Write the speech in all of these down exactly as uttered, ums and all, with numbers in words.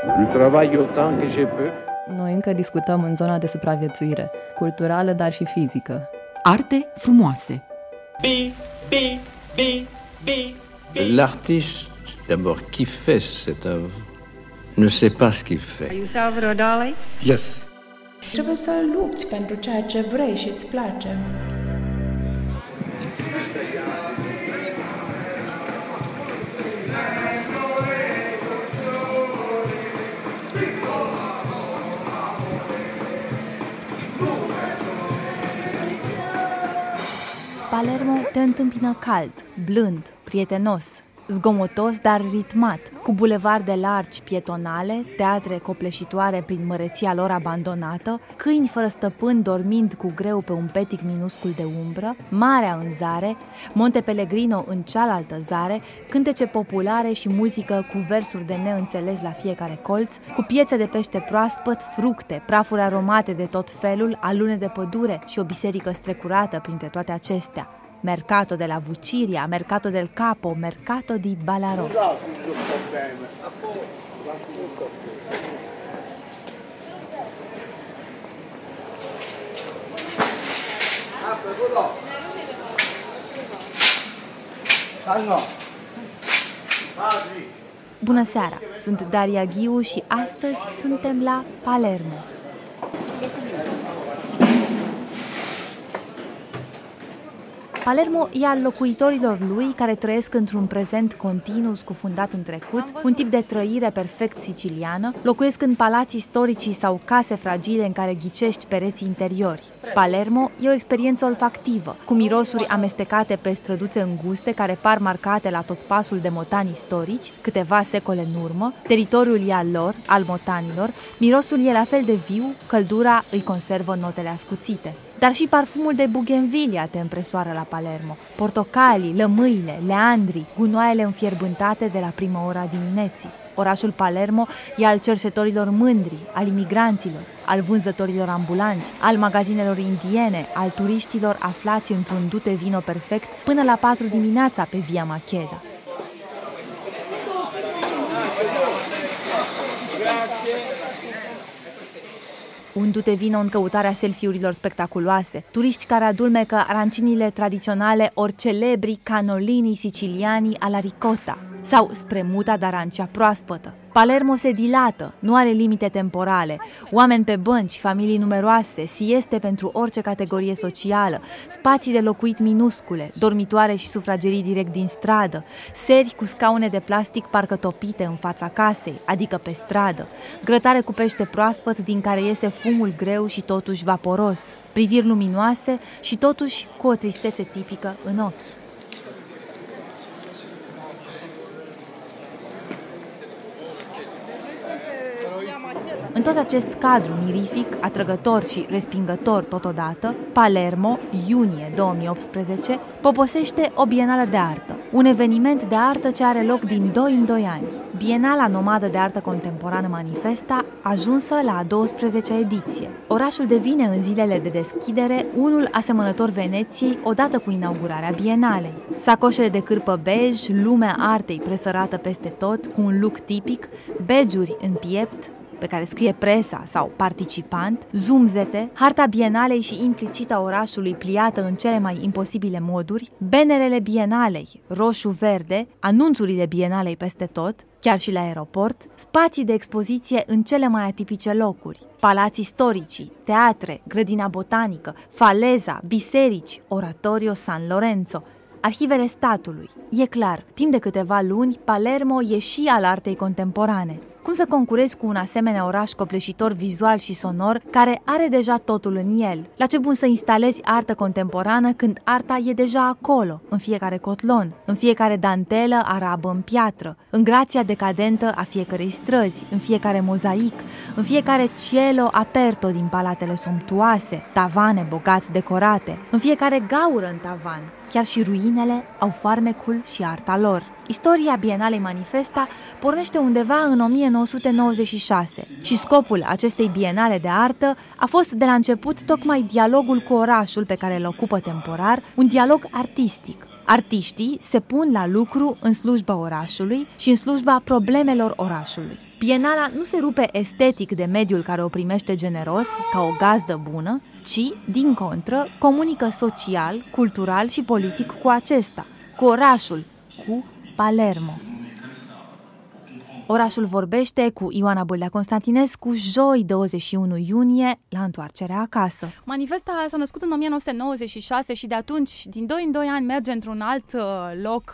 Je travaille autant que je peux. Noi încă discutăm în zona de supraviețuire, culturală, dar și fizică. Arte frumoase. Bi, bi, bi, bi, bi. L'artiste, d'abord, qui fait cette œuvre, ne sait pas ce qu'il fait. Are you Salvador Dali? Yes. Trebuie să lupți pentru ceea ce vrei și îți place. Palermo te întâmpină cald, blând, prietenos, zgomotos, dar ritmat, cu bulevarde largi pietonale, teatre copleșitoare prin măreția lor abandonată, câini fără stăpân dormind cu greu pe un petic minuscul de umbră, marea în zare, Monte Pellegrino în cealaltă zare, cântece populare și muzică cu versuri de neînțeles la fiecare colț, cu piețe de pește proaspăt, fructe, prafuri aromate de tot felul, alune de pădure și o biserică strecurată printre toate acestea. Mercato della Vuciria, Mercato del Capo, Mercato di Ballarò. Bună seara, sunt Daria Ghiu și astăzi suntem la Palermo. Palermo e al locuitorilor lui care trăiesc într-un prezent continuu scufundat în trecut, un tip de trăire perfect siciliană, locuiesc în palați istorici sau case fragile în care ghicești pereții interiori. Palermo e o experiență olfactivă, cu mirosuri amestecate pe străduțe înguste care par marcate la tot pasul de motani istorici, câteva secole în urmă, teritoriul e al lor, al motanilor, mirosul e la fel de viu, căldura îi conservă notele ascuțite. Dar și parfumul de bugenvilia te împresoară la Palermo. Portocalii, lămâile, leandrii, gunoaiele înfierbântate de la prima ora dimineții. Orașul Palermo e al cerșetorilor mândri, al imigranților, al vânzătorilor ambulanți, al magazinelor indiene, al turiștilor aflați într-un dute vino perfect până la patru dimineața pe Via Macheda. Un dute vino în căutarea selfie-urilor spectaculoase, turiști care adulmecă arancinile tradiționale ori celebri canolini siciliani alla ricotta sau spremuta d'arancia proaspătă. Palermo se dilată, nu are limite temporale, oameni pe bănci, familii numeroase, sieste pentru orice categorie socială, spații de locuit minuscule, dormitoare și sufragerii direct din stradă, seri cu scaune de plastic parcă topite în fața casei, adică pe stradă, grătare cu pește proaspăt din care iese fumul greu și totuși vaporos, priviri luminoase și totuși cu o tristețe tipică în ochi. În tot acest cadru mirific, atrăgător și respingător totodată, Palermo, iunie două mii optsprezece, poposește o bienală de artă, un eveniment de artă ce are loc din doi în doi ani. Bienala nomadă de artă contemporană Manifesta, ajunsă la a douăsprezecea ediție. Orașul devine în zilele de deschidere unul asemănător Veneției odată cu inaugurarea bienalei. Sacoșele de cârpă bej, lumea artei presărată peste tot, cu un look tipic, badge-uri în piept, pe care scrie presa sau participant, zumzete, harta bienalei și implicita orașului pliată în cele mai imposibile moduri, benerele bienalei, roșu-verde, anunțurile bienalei peste tot, chiar și la aeroport, spații de expoziție în cele mai atipice locuri, palați istorici, teatre, grădina botanică, faleza, biserici, oratorio San Lorenzo, arhivele statului. E clar, timp de câteva luni, Palermo e și al artei contemporane. Cum să concurezi cu un asemenea oraș copleșitor vizual și sonor, care are deja totul în el? La ce bun să instalezi artă contemporană când arta e deja acolo, în fiecare cotlon, în fiecare dantelă arabă în piatră, în grația decadentă a fiecărei străzi, în fiecare mozaic, în fiecare cielo aperto din palatele somptuoase, tavane bogat decorate, în fiecare gaură în tavan. Chiar și ruinele au farmecul și arta lor. Istoria Bienalei Manifesta pornește undeva în o mie nouă sute nouăzeci și șase și scopul acestei bienale de artă a fost de la început tocmai dialogul cu orașul pe care îl ocupă temporar, un dialog artistic. Artiștii se pun la lucru în slujba orașului și în slujba problemelor orașului. Bienala nu se rupe estetic de mediul care o primește generos, ca o gazdă bună, ci, din contră, comunică social, cultural și politic cu acesta, cu orașul, cu Palermo. Orașul vorbește cu Ioana Bâldea Constantinescu, joi douăzeci și unu iunie, la întoarcerea acasă. Manifesta s-a născut în o mie nouă sute nouăzeci și șase și de atunci, din doi în doi ani, merge într-un alt uh, loc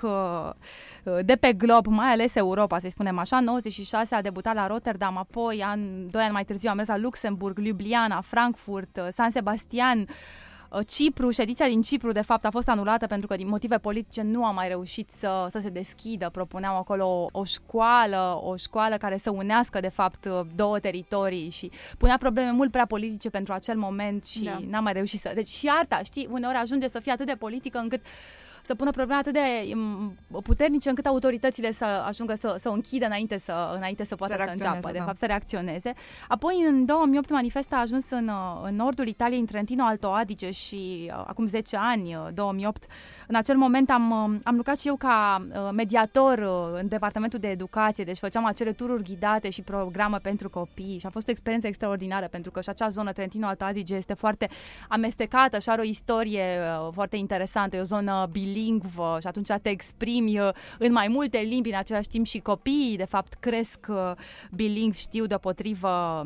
uh, de pe glob, mai ales Europa, să-i spunem așa. În nouăzeci și șase a debutat la Rotterdam, apoi, an, doi ani mai târziu, a mers la Luxemburg, Ljubljana, Frankfurt, uh, San Sebastian, Cipru. Și ediția din Cipru, de fapt, a fost anulată pentru că din motive politice nu a mai reușit să, să se deschidă. Propuneau acolo o, o școală, o școală care să unească, de fapt, două teritorii și punea probleme mult prea politice pentru acel moment și da. n-a mai reușit să... Deci și arta, știi, uneori ajunge să fie atât de politică încât să pună probleme atât de puternice încât autoritățile să ajungă să, să o închidă înainte să, înainte să poată să, să înceapă, de da. fapt, să reacționeze. Apoi, în două mii opt, Manifesta a ajuns în, în nordul Italiei, în Trentino Alto Adige și acum zece ani, două mii opt, în acel moment am, am lucrat și eu ca mediator în departamentul de educație, deci făceam acele tururi ghidate și programe pentru copii și a fost o experiență extraordinară pentru că și acea zonă, Trentino Alto Adige, este foarte amestecată și are o istorie foarte interesantă, e o zonă bilingvă și atunci te exprimi în mai multe limbi în același timp și copiii, de fapt, cresc bilingvi, știu deopotrivă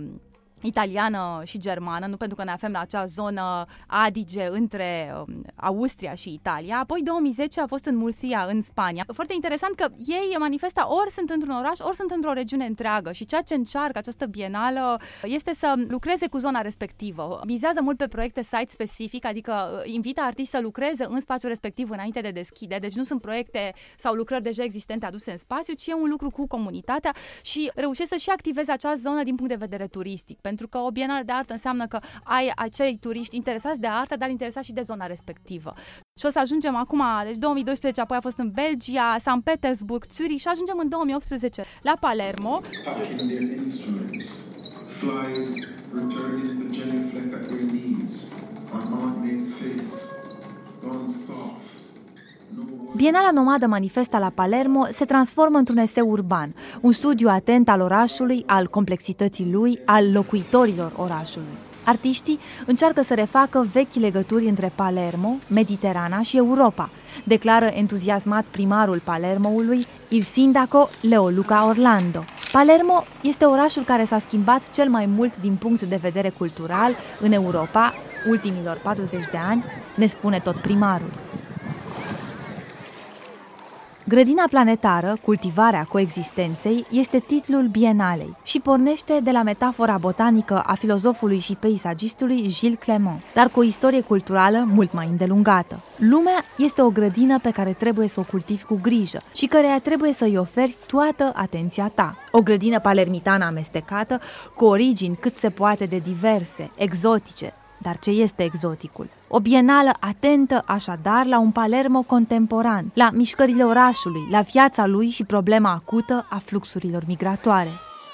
italiană și germană, nu pentru că ne aflăm la acea zonă Adige între um, Austria și Italia. Apoi două mii zece a fost în Murcia, în Spania. Foarte interesant că ei, Manifesta, ori sunt într-un oraș, ori sunt într-o regiune întreagă și ceea ce încearcă această bienală este să lucreze cu zona respectivă. Mizează mult pe proiecte site-specific, adică invită artiști să lucreze în spațiul respectiv înainte de deschide, deci nu sunt proiecte sau lucrări deja existente aduse în spațiu, ci e un lucru cu comunitatea și reușesc să și activeze acea zonă din punct de vedere turistic. Pentru că o bienală de artă înseamnă că ai acei turiști interesați de artă, dar interesați și de zona respectivă. Și o să ajungem acum, deci două mii doisprezece, apoi a fost în Belgia, Sankt Petersburg, Zurich și ajungem în două mii optsprezece la Palermo. Bienala nomadă Manifesta la Palermo se transformă într-un eseu urban, un studiu atent al orașului, al complexității lui, al locuitorilor orașului. Artiștii încearcă să refacă vechi legături între Palermo, Mediterana și Europa, declară entuziasmat primarul Palermoului, il sindaco Leoluca Orlando. Palermo este orașul care s-a schimbat cel mai mult din punct de vedere cultural în Europa ultimilor patruzeci de ani, ne spune tot primarul. Grădina planetară, cultivarea coexistenței, este titlul bienalei și pornește de la metafora botanică a filozofului și peisagistului Gilles Clément, dar cu o istorie culturală mult mai îndelungată. Lumea este o grădină pe care trebuie să o cultivi cu grijă și căreia trebuie să-i oferi toată atenția ta. O grădină palermitană amestecată, cu origini cât se poate de diverse, exotice. Dar ce este exoticul? O bienală atentă așadar la un Palermo contemporan, la mișcările orașului, la viața lui și problema acută a fluxurilor migratoare.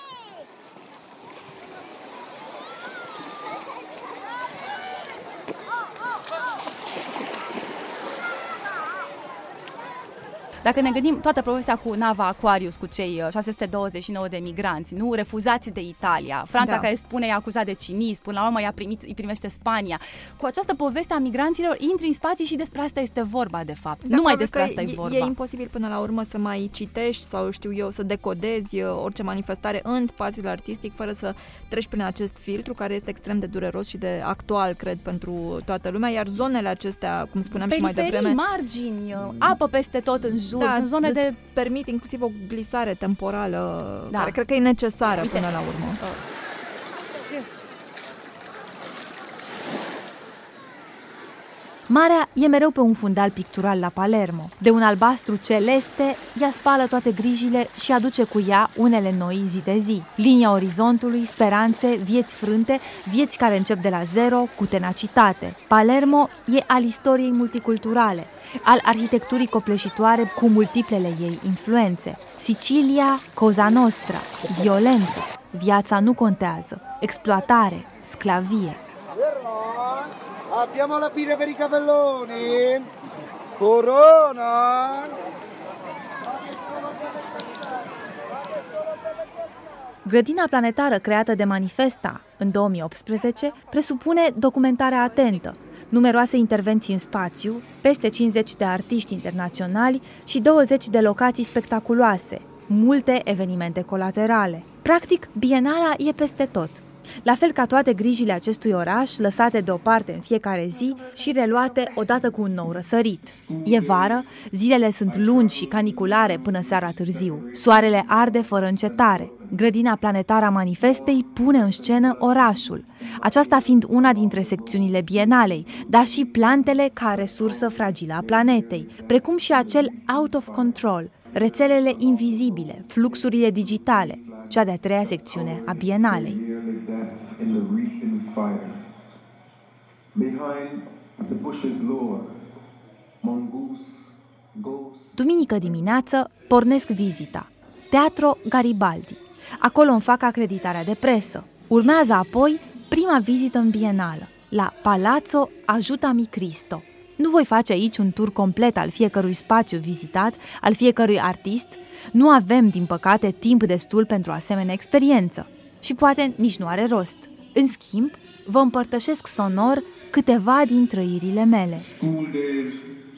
Dacă ne gândim toată povestea cu nava Aquarius, cu cei șase sute douăzeci și nouă de migranți, nu refuzați de Italia, Franța da. care spune e acuzat de cinism, până la urmă i-a primit, îi primește Spania. Cu această poveste a migranților intri în spații și despre asta este vorba, de fapt. Da, nu mai despre asta e, e vorba. E imposibil până la urmă să mai citești sau știu eu, să decodezi orice manifestare în spațiul artistic fără să treci prin acest filtru care este extrem de dureros și de actual, cred, pentru toată lumea, iar zonele acestea, cum spuneam și mai devreme, margini, apă peste tot în jur. Da, sunt zone de permit inclusiv o glisare temporală, da. care cred că e necesară. Uite, până la urmă. Ce? Marea e mereu pe un fundal pictural la Palermo. De un albastru celeste, ea spală toate grijile și aduce cu ea unele noi zi de zi. Linia orizontului, speranțe, vieți frânte, vieți care încep de la zero cu tenacitate. Palermo e al istoriei multiculturale, al arhitecturii copleșitoare cu multiplele ei influențe. Sicilia, Cosa Nostra, violență, viața nu contează, exploatare, sclavie. Abbiamo la birra per i capelloni. Corona! Grădina planetară creată de Manifesta în două mii optsprezece presupune documentarea atentă, numeroase intervenții în spațiu, peste cincizeci de artiști internaționali și douăzeci de locații spectaculoase, multe evenimente colaterale. Practic, bienala e peste tot. La fel ca toate grijile acestui oraș, lăsate deoparte în fiecare zi și reluate odată cu un nou răsărit. E vară, zilele sunt lungi și caniculare până seara târziu. Soarele arde fără încetare. Grădina planetară a Manifestei pune în scenă orașul, aceasta fiind una dintre secțiunile bienalei, dar și plantele ca resursă fragilă a planetei, precum și acel out of control, rețelele invizibile, fluxurile digitale, cea de-a treia secțiune a bienalei. Duminică dimineață pornesc vizita. Teatro Garibaldi. Acolo îmi fac acreditarea de presă. Urmează apoi prima vizită în bienală, la Palazzo Aiutami Cristo. Nu voi face aici un tur complet al fiecărui spațiu vizitat, al fiecărui artist. Nu avem, din păcate, timp destul pentru asemenea experiență. Și poate nici nu are rost. În schimb, vă împărtășesc sonor câteva din trăirile mele. School days,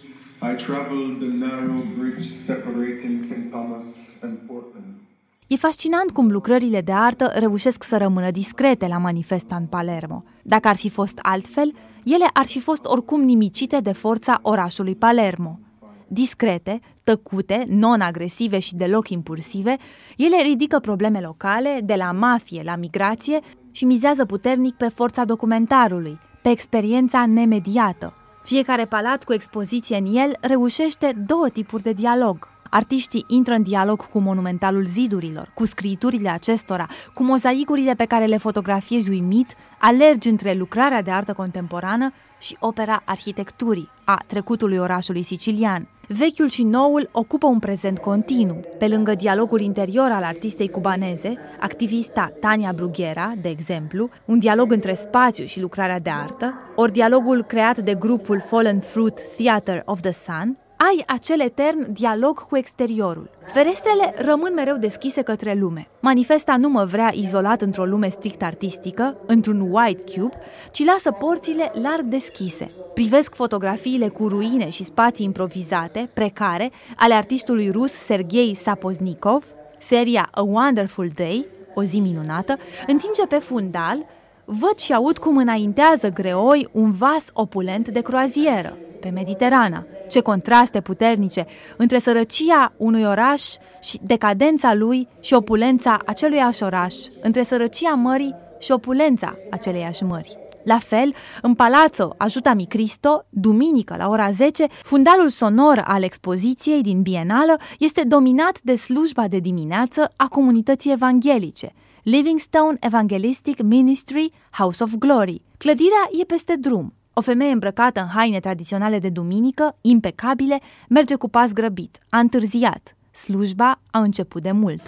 I traveled the narrow bridge separating Saint Thomas and Portland. E fascinant cum lucrările de artă reușesc să rămână discrete la Manifesta în Palermo. Dacă ar fi fost altfel, ele ar fi fost oricum nimicite de forța orașului Palermo. Discrete, tăcute, non-agresive și deloc impulsive, ele ridică probleme locale, de la mafie la migrație și mizează puternic pe forța documentarului, pe experiența nemediată. Fiecare palat cu expoziție în el reușește două tipuri de dialog. Artiștii intră în dialog cu monumentalul zidurilor, cu scriturile acestora, cu mozaicurile pe care le fotografiezi uimit, alergi între lucrarea de artă contemporană și opera arhitecturii a trecutului orașului sicilian. Vechiul și noul ocupă un prezent continuu. Pe lângă dialogul interior al artistei cubaneze, activista Tania Brughera, de exemplu, un dialog între spațiu și lucrarea de artă, ori dialogul creat de grupul Fallen Fruit Theater of the Sun, ai acel etern dialog cu exteriorul. Ferestrele rămân mereu deschise către lume. Manifesta nu mă vrea izolat într-o lume strict artistică, într-un white cube, ci lasă porțile larg deschise. Privesc fotografiile cu ruine și spații improvizate, precare, ale artistului rus Sergei Sapoznikov, seria A Wonderful Day, o zi minunată, în timp ce pe fundal văd și aud cum înaintează greoi un vas opulent de croazieră pe Mediterana. Ce contraste puternice între sărăcia unui oraș și decadența lui și opulența aceluiași oraș, între sărăcia mării și opulența aceleiași mări. La fel, în Palazzo Aiutami Cristo, duminică la ora zece, fundalul sonor al expoziției din Bienală este dominat de slujba de dimineață a comunității evanghelice, Livingstone Evangelistic Ministry House of Glory. Clădirea e peste drum. O femeie îmbrăcată în haine tradiționale de duminică, impecabile, merge cu pas grăbit. A întârziat. Slujba a început de mult.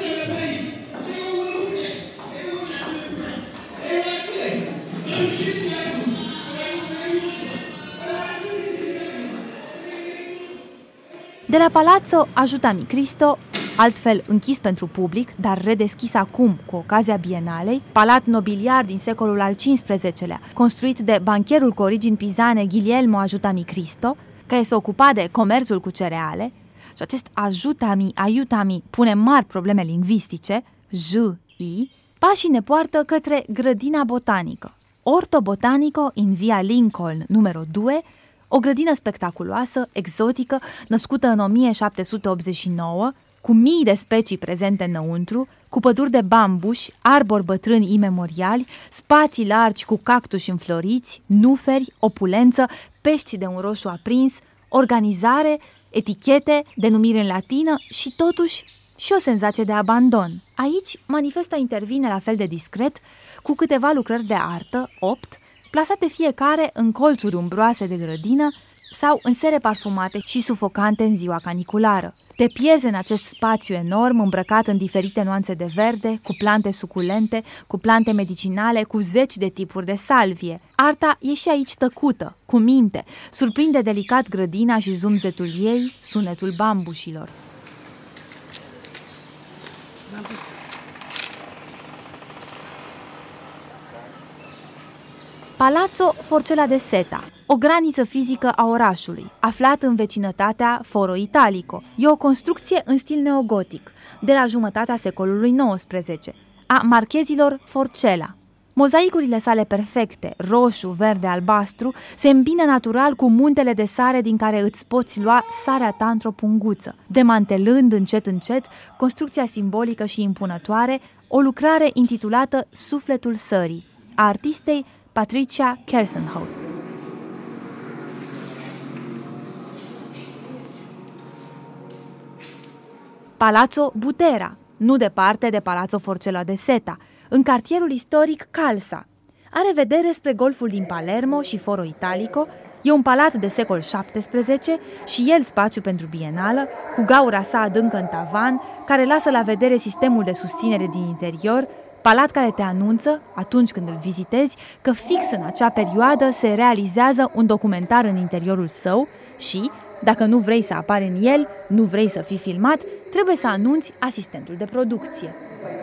De la Palazzo Aiutami Cristo, altfel închis pentru public, dar redeschis acum cu ocazia Bienalei, palat nobiliar din secolul al cincisprezecelea, construit de bancherul cu origini pisane Guglielmo Aiutami Cristo, care se ocupa de comerțul cu cereale, și acest Aiutami, Aiutami pune mari probleme lingvistice, J-I, pașii ne poartă către grădina botanică. Orto Botanico in via Lincoln, numărul doi, o grădină spectaculoasă, exotică, născută în o mie șapte sute optzeci și nouă, cu mii de specii prezente înăuntru, cu păduri de bambuși, arbori bătrâni imemoriali, spații largi cu cactuși înfloriți, nuferi, opulență, pești de un roșu aprins, organizare, etichete, denumiri în latină și totuși și o senzație de abandon. Aici, Manifesta intervine la fel de discret, cu câteva lucrări de artă, opt, plasate fiecare în colțuri umbroase de grădină sau în sere parfumate și sufocante în ziua caniculară. Te pierzi în acest spațiu enorm, îmbrăcat în diferite nuanțe de verde, cu plante suculente, cu plante medicinale, cu zeci de tipuri de salvie. Arta e și aici tăcută, cu minte, surprinde delicat grădina și zumzetul ei, sunetul bambușilor. Palazzo Forcella de Seta, o graniță fizică a orașului, aflat în vecinătatea Foro Italico. E o construcție în stil neogotic, de la jumătatea secolului nouăsprezece, a marchezilor Forcella. Mozaicurile sale perfecte, roșu, verde, albastru, se îmbină natural cu muntele de sare din care îți poți lua sarea ta într-o punguță, demantelând încet încet construcția simbolică și impunătoare, o lucrare intitulată Sufletul Sării, a artistei Patricia Kersenhout. Palazzo Butera, nu departe de Palazzo Forcella de Seta, în cartierul istoric Calsa. Are vedere spre golful din Palermo și Foro Italico, e un palat de secol șaptesprezece și el spațiu pentru bienală, cu gaura sa adâncă în tavan, care lasă la vedere sistemul de susținere din interior, palat care te anunță, atunci când îl vizitezi, că fix în acea perioadă se realizează un documentar în interiorul său și, dacă nu vrei să apari în el, nu vrei să fii filmat, trebuie să anunți asistentul de producție.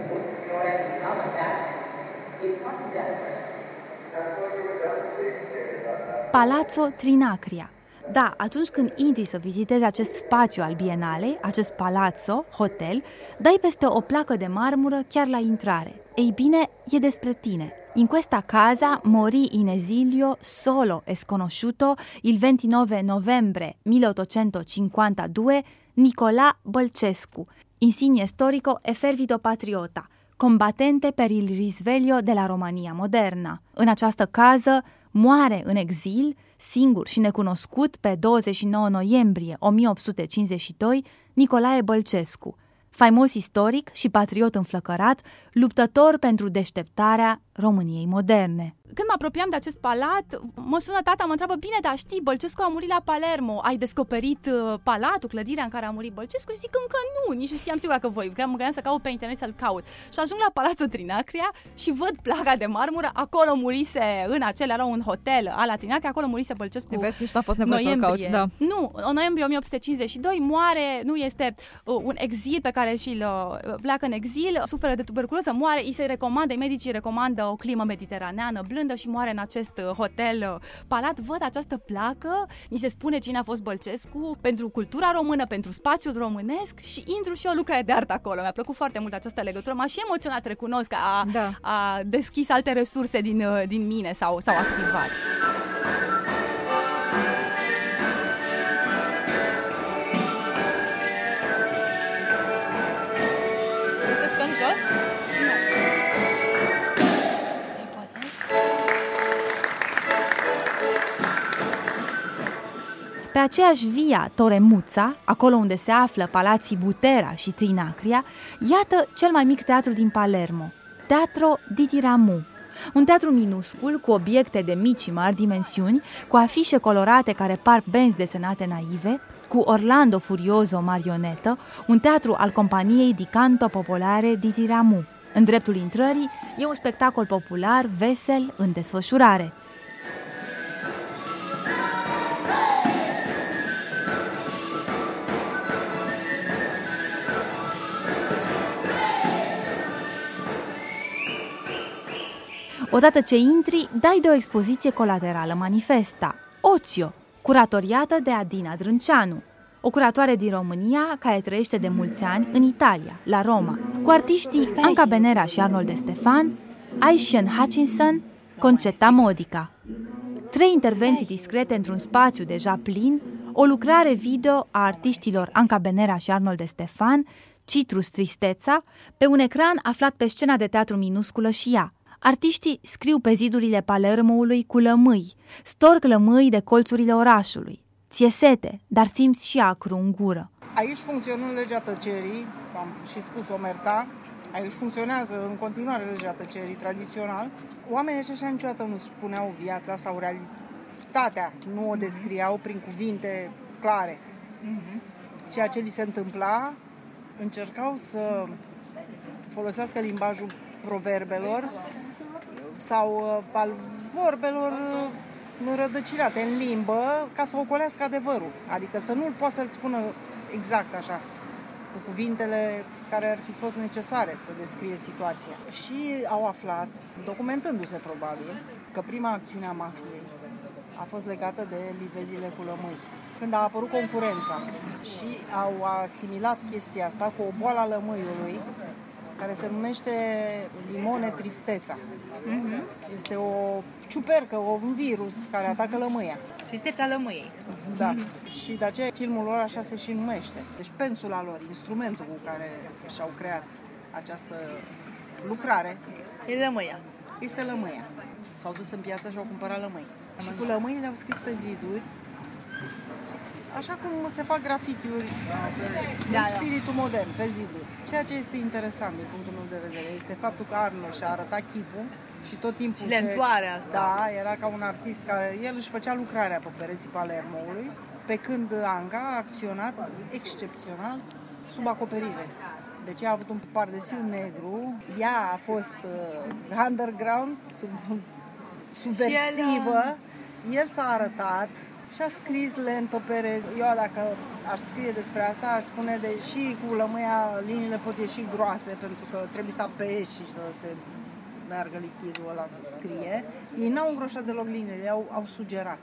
Palazzo Trinacria. Da, atunci când intri să vizitezi acest spațiu al bienalei, acest palazzo, hotel, dai peste o placă de marmură chiar la intrare. Ei bine, e despre tine. In questa casa morì in esilio solo e sconosciuto il ventinove novembre milleottocentocinquantadue Nicolà Bălcescu, insigne storico e fervido patriota, combattente per il risveglio della Romania moderna. În această cază moare în exil, singur și necunoscut, pe douăzeci și nouă noiembrie o mie opt sute cincizeci și doi, Nicolae Bălcescu, faimos istoric și patriot înflăcărat, luptător pentru deșteptarea României moderne. Când mă apropiam de acest palat, mă sună tata, mă întreabă, bine, dar știi, Bălcescu a murit la Palermo, ai descoperit uh, palatul, clădirea în care a murit Bălcescu? Și zic, încă nu, nici nu știam sigur că voi, că mă gândeam să caut pe internet să-l caut. Și ajung la Palazzo Trinacria și văd placa de marmură, acolo murise, în acel era un hotel ala Trinacria, acolo murise Bălcescu. Vezi, nici n-a fost nevoie să-l cauți, da. Nu, în noiembrie o mie opt sute cincizeci și doi moare, nu este uh, un exil pe care și-l uh, pleacă în exil, suferă de tuberculoză, moare, îi se recomandă, medicii recomandă o climă mediteraneană blândă și moare în acest hotel palat. Văd această placă, ni se spune cine a fost Bălcescu, pentru cultura română, pentru spațiul românesc și intru și o lucrare de artă acolo. Mi-a plăcut foarte mult această legătură, m-a și emoționat, recunosc, că a, da. a deschis alte resurse din, din mine sau s-au activat. Să stăm jos? Pe aceeași via Toremuța, acolo unde se află Palații Butera și Trinacria, iată cel mai mic teatru din Palermo, Teatro di Tiramu. Un teatru minuscul, cu obiecte de mici și mari dimensiuni, cu afișe colorate care par benzi desenate naive, cu Orlando Furioso marionetă, un teatru al companiei di Canto Popolare di Tiramu. În dreptul intrării e un spectacol popular, vesel, în desfășurare. Odată ce intri, dai de o expoziție colaterală manifesta, Ozio, curatoriată de Adina Drânceanu, o curatoare din România care trăiește de mulți ani în Italia, la Roma, cu artiștii Anca Benera și Arnold de Stefan, Aishan Hutchinson, Concetta Modica. Trei intervenții discrete într-un spațiu deja plin, o lucrare video a artiștilor Anca Benera și Arnold de Stefan, Citrus Tristeța, pe un ecran aflat pe scena de teatru minusculă și ea. Artiștii scriu pe zidurile Palermoului cu lămâi, storc lămâi de colțurile orașului. Ție sete, dar simți și acru în gură. Aici funcționează legea tăcerii, am și spus omerta, aici funcționează în continuare legea tăcerii tradițional. Oamenii aceștia niciodată nu spuneau viața sau realitatea, nu o descriau prin cuvinte clare. Mm-hmm. ceea ce li se întâmpla, încercau să folosească limbajul proverbelor sau al vorbelor înrădăcinate în limbă ca să ocolească adevărul. Adică să nu poată să-l spună exact așa, cu cuvintele care ar fi fost necesare să descrie situația. Și au aflat, documentându-se probabil, că prima acțiune a mafiei a fost legată de livezile cu lămâi. Când a apărut concurența și au asimilat chestia asta cu o boală a lămâiului, care se numește limone tristeța. Mm-hmm. Este o ciupercă, un virus care atacă lămâia. Tristeța lămâiei. Da. Mm-hmm. Și de aceea filmul lor așa se și numește. Deci pensula lor, instrumentul cu care și-au creat această lucrare, e lămâia. Este lămâia. S-au dus în piață și au cumpărat lămâi. Și cu lămâile au scris pe ziduri, așa cum se fac grafitiuri de da, spiritul da. modern, pe ziduri. Ceea ce este interesant din punctul meu de vedere este faptul că Arnold și-a arătat chipul și tot timpul lentoarea asta. Da, era ca un artist care el își făcea lucrarea pe pereții Palermoului, pe când Anga a acționat excepțional sub acoperire. Deci ea a avut un pardesiu negru, ea a fost uh, underground, sub, subversivă, el, el s-a arătat și a scris lent pe pereți. Eu dacă aș scrie despre asta, aș spune, deși cu lămâia liniile pot ieși groase, pentru că trebuie să apeși și să se meargă lichidul ăla să scrie. Ei n-au îngroșat deloc liniile, au, au sugerat.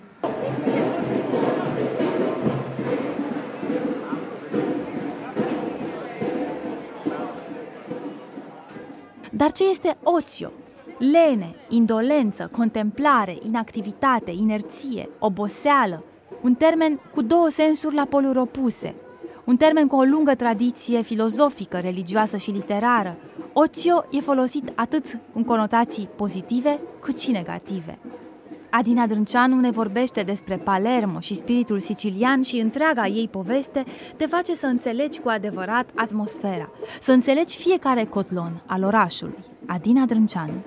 Dar ce este ocio? Lene, indolență, contemplare, inactivitate, inerție, oboseală. Un termen cu două sensuri la poluri opuse. Un termen cu o lungă tradiție filozofică, religioasă și literară. Ocio e folosit atât în conotații pozitive cât și negative. Adina Drânceanu ne vorbește despre Palermo și spiritul sicilian și întreaga ei poveste te face să înțelegi cu adevărat atmosfera, să înțelegi fiecare cotlon al orașului. Adina Drânceanu.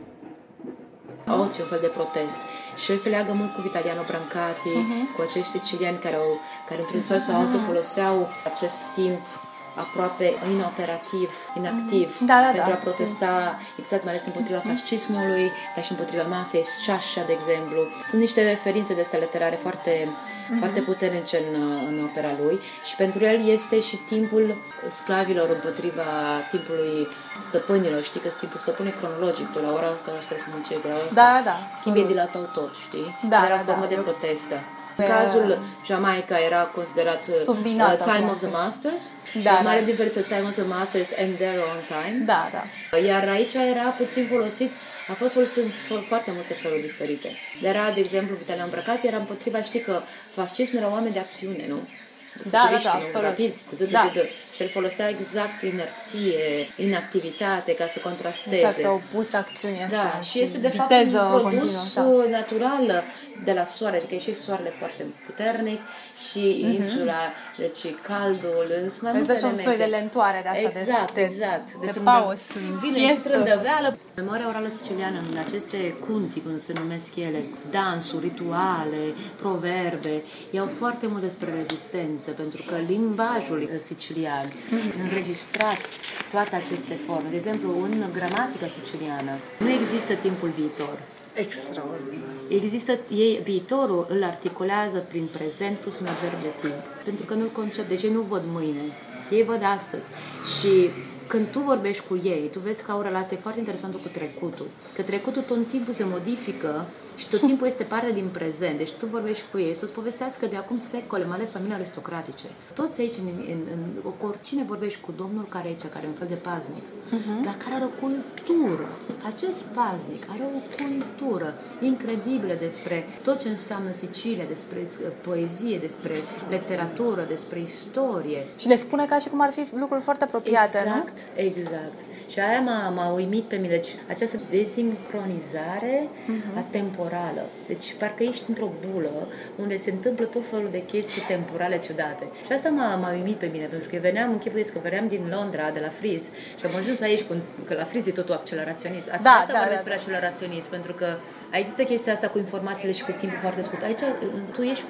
Ocio, un fel de protest. Și el se leagă mult cu Vitaliano Brancati, uh-huh. cu acești siciliani care, au, care într-un fel sau altul foloseau acest timp aproape inoperativ, inactiv, da, da, pentru da. a protesta exact, mai ales împotriva fascismului, dar și împotriva mafiei, Sciascia, de exemplu. Sunt niște referințe de astea literare foarte, uh-huh. foarte puternice în, în opera lui și pentru el este și timpul sclavilor împotriva timpului stăpânilor. Știi că timpul stăpân e cronologic, tu la ora asta trebuie să muncești, de la ora asta da, da. schimbi dilatau tot, știi? Da, era da, o formă da. de protestă. În cazul Jamaica era considerat uh, Time of the Masters, da, mare da. diferență Time of the Masters and their own time. Da, da. Iar aici era puțin folosit, a fost folosit în foarte multe feluri diferite. Era, de exemplu, Vitaliano Brancati era împotriva, știi că fascismul era oameni de acțiune, nu? Da, da, da, absolut. Rapizi, da. Și el folosea exact inerție, inactivitate ca să contrasteze. Exact, opus acțiunii astea. Da, și este de fapt un produs continuă, da. natural de la soare, adică e și soarele foarte puternic și uh-huh. insula, deci caldul, însă mai multe elemente. Îți dă și un soi de lentoare de asta, exact, de, exact. de, de paus, vine strândăveală. Memoria orală siciliană, în aceste cunti, cum se numesc ele, dansuri, rituale, proverbe, iau foarte mult despre rezistență, pentru că limbajul sicilian mm-hmm. înregistrat toate aceste forme. De exemplu, în gramatica siciliană nu există timpul viitor. Extraordinar. Există, ei, viitorul îl articulează prin prezent plus un adverb de timp. Pentru că nu-l concep, deci ei nu văd mâine, ei văd astăzi. Și când tu vorbești cu ei, tu vezi că au o relație foarte interesantă cu trecutul. Că trecutul tot timpul se modifică și tot timpul este parte din prezent. Deci tu vorbești cu ei să-ți povestească de acum secole, mai ales familii aristocratice. Toți aici, în, în, în, cu oricine vorbești cu domnul care aici, care e un fel de paznic, uh-huh. dar care are o cultură. Acest paznic are o cultură incredibilă despre tot ce înseamnă Sicilia, despre poezie, despre literatură, despre istorie. Și le spune ca și cum ar fi lucruri foarte apropiate, exact. nu? Exact. Și aia m-a, m-a uimit pe mine. Deci, această desincronizare uh-huh. temporală. Deci parcă ești într-o bulă unde se întâmplă tot felul de chestii temporale ciudate. Și asta m-a, m-a uimit pe mine, pentru că veneam, închipuiesc că veneam din Londra, de la Friz, și am ajuns aici, cu, că la Friz e totul acceleraționist. Da, asta da, vorbesc despre da. acceleraționist, pentru că există chestia asta cu informațiile și cu timpul foarte scurt. Aici tu ești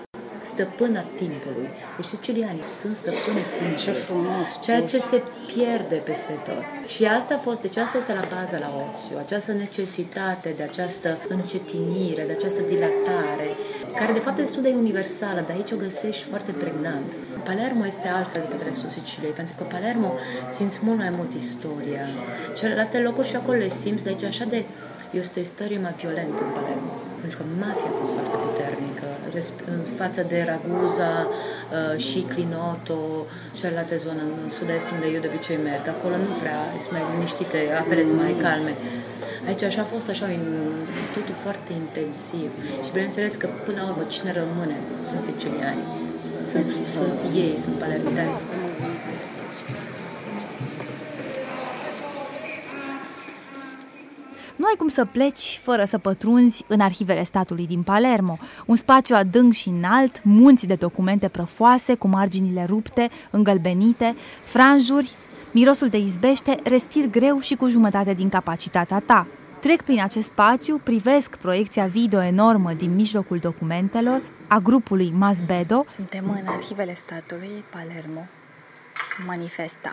stăpâna timpului. Deci sicilianii sunt stăpânii timpului. Ce frumos Ceea ce spus. se pierde peste tot. Și asta a fost, deci asta este la baza la oțiu, această necesitate de această încetinire, de această dilatare, care de fapt este destul de universală, dar aici o găsești foarte pregnant. Palermo este altfel decât restul Siciliei, pentru că Palermo simți mult mai mult istoria. Celelalte locuri și acolo le simți, dar aici așa de... Este o istorie mai violentă în Palermo, pentru că mafia a fost foarte puternică în față de Ragusa uh, și Clinoto, celelalte zone în sud-est unde eu de obicei merg. Acolo nu prea, sunt mai liniștite, apele sunt mai calme. Aici așa a fost așa, totul foarte intensiv. Și bineînțeles că până la urmă cine rămâne sunt siciliani. Sunt, sunt ei, sunt palermitani. Nu ai cum să pleci fără să pătrunzi în arhivele statului din Palermo, un spațiu adânc și înalt, munți de documente prăfoase cu marginile rupte, îngălbenite, franjuri, mirosul de izbește, respir greu și cu jumătate din capacitatea ta. Trec prin acest spațiu, privesc proiecția video enormă din mijlocul documentelor a grupului Masbedo. Suntem în arhivele statului Palermo, Manifesta.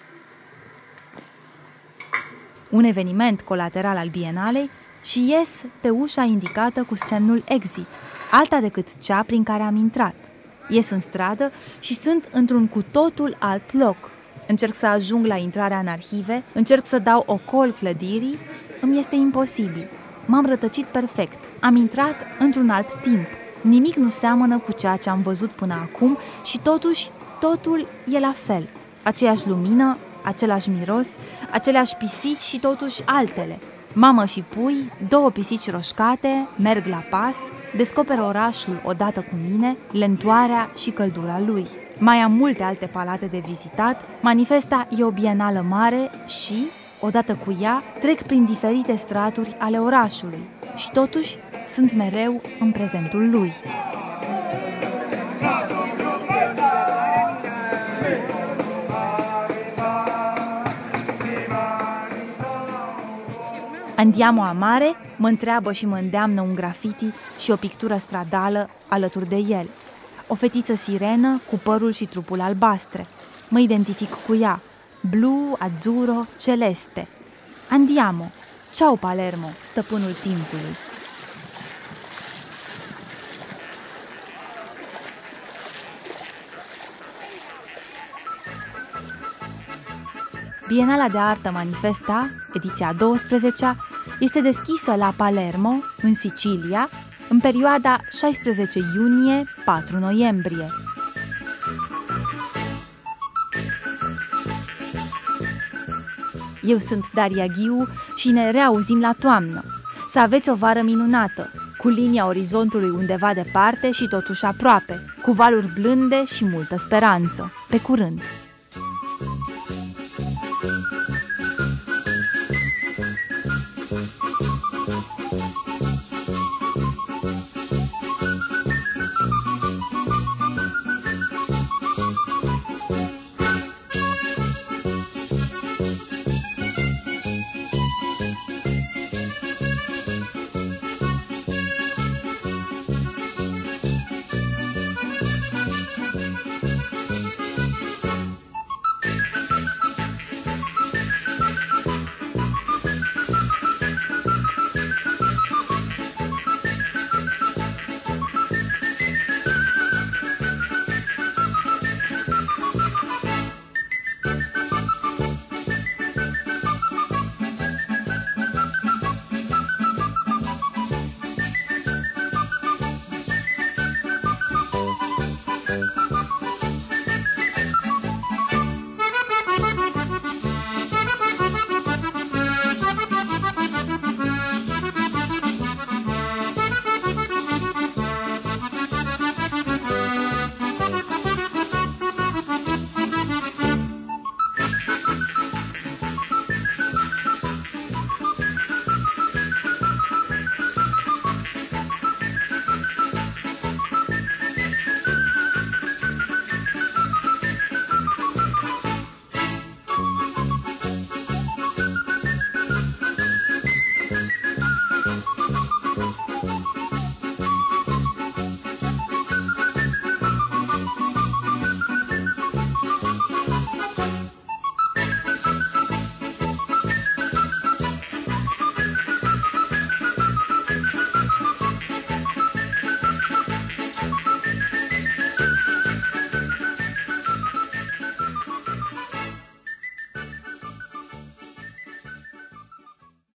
Un eveniment colateral al Bienalei și ies pe ușa indicată cu semnul Exit, alta decât cea prin care am intrat. Ies în stradă și sunt într-un cu totul alt loc. Încerc să ajung la intrarea în arhive, încerc să dau ocol clădirii, îmi este imposibil. M-am rătăcit perfect, am intrat într-un alt timp. Nimic nu seamănă cu ceea ce am văzut până acum și totuși totul e la fel. Aceeași lumină, același miros, aceleași pisici și totuși altele. Mamă și pui, două pisici roșcate, merg la pas, descoperă orașul odată cu mine, lentoarea și căldura lui. Mai am multe alte palate de vizitat, Manifesta e o bienală mare și, odată cu ea, trec prin diferite straturi ale orașului și totuși sunt mereu în prezentul lui. Andiamo a mare, mă întreabă și mă îndeamnă un grafiti și o pictură stradală alături de el. O fetiță sirenă cu părul și trupul albastre. Mă identific cu ea. Blu, azzurro, celeste. Andiamo. Ciao Palermo, stăpânul timpului. Bienala de Artă Manifesta, ediția a douăsprezecea, este deschisă la Palermo, în Sicilia, în perioada șaisprezece iunie - patru noiembrie. Eu sunt Daria Ghiu și ne reauzim la toamnă. Să aveți o vară minunată, cu linia orizontului undeva departe și totuși aproape, cu valuri blânde și multă speranță. Pe curând! Thank you.